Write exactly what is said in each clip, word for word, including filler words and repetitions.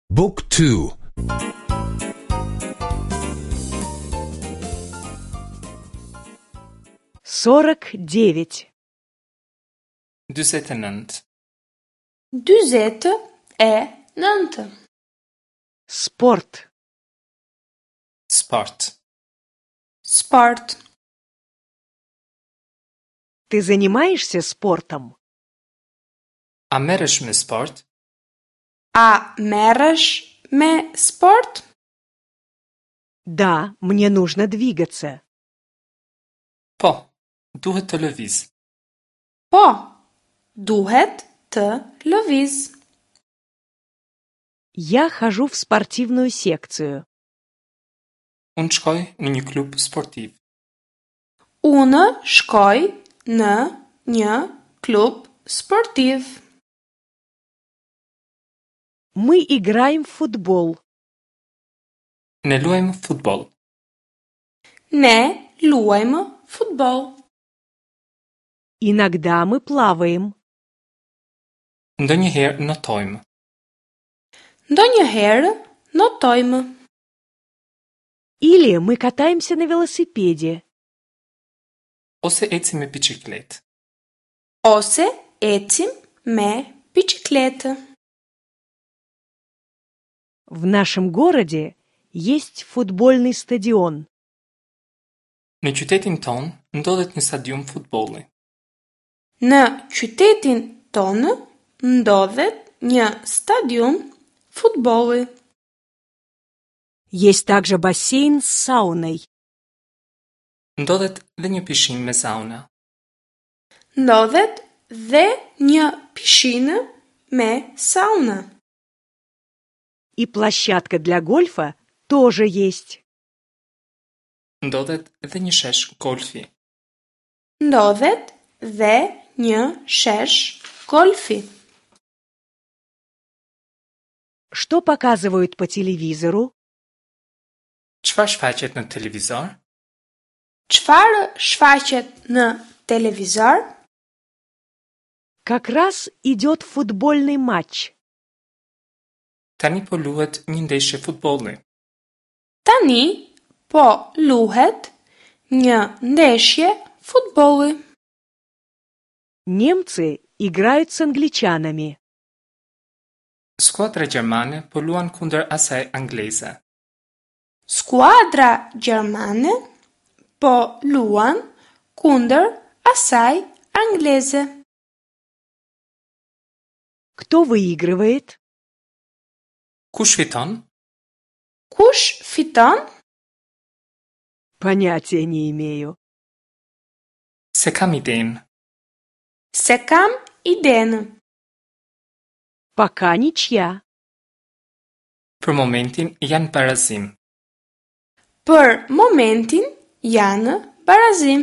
Book two. сорок девять. dyzet e nëntë. dyzet e nëntë. Спорт. Sport. Sport. Ты занимаешься спортом? A merresh me sport? A merresh me sport? Да, мне нужно двигаться. Po, duhet të lëviz. Po, duhet të lëviz. Я хожу в спортивную секцию. Unë shkoj në një klub sportiv. Unë shkoj në një klub sportiv. Мы играем в футбол. Ne luajmë futboll. Ne luajmë futboll. Иногда мы плаваем. Ndonjëherë notojmë. Ndonjëherë notojmë. Или мы катаемся на велосипеде. Ose ecim me biçikletë. Ose ecim me biçikletë. В нашем городе есть футбольный стадион. Në qytetin ton ndodhet një stadium futbolli. Në qytetin tonë ndodhet një stadium futbolli. Есть также бассейн с сауной. Ndodhet dhe një pishinë me sauna. Ndodhet dhe një pishinë me sauna. И площадка для гольфа тоже есть. Ndodhet dhe një shesh golfi. Ndodhet dhe një shesh golfi. Что показывают по телевизору? Çfarë shfaqet në televizor? Çfarë shfaqet në televizor? Как раз идет футбольный матч. Tani po luhet një ndeshje futbolli. Tani po luhet një ndeshje futbolli. Немцы играют с англичанами. Skuadra gjermane po luan kundër asaj angleze. Skuadra gjermane po luan kundër asaj angleze. Кто выигрывает? Kush fiton? Kush fiton? Понятия не имею. Se kam idenë. Se kam idenë. Пока ничья. Për momentin janë barazim. Për momentin janë barazim.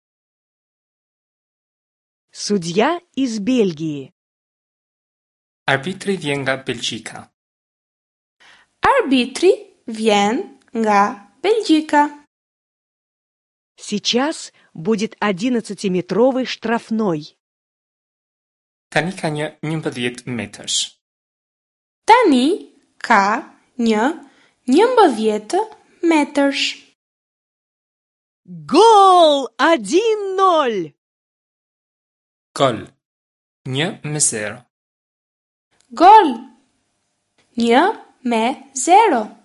Судья из Бельгии. Arbitri vjen nga Belgjika. Arbitri vjen nga Belgjika. Сейчас будет одиннадцатиметровый штрафной. Tani ka një njëmbëdhjetë metësh. Tani ka një njëmbëdhjetë metësh. Гол! один ноль! Gol. një me zero. Gol. një me zero.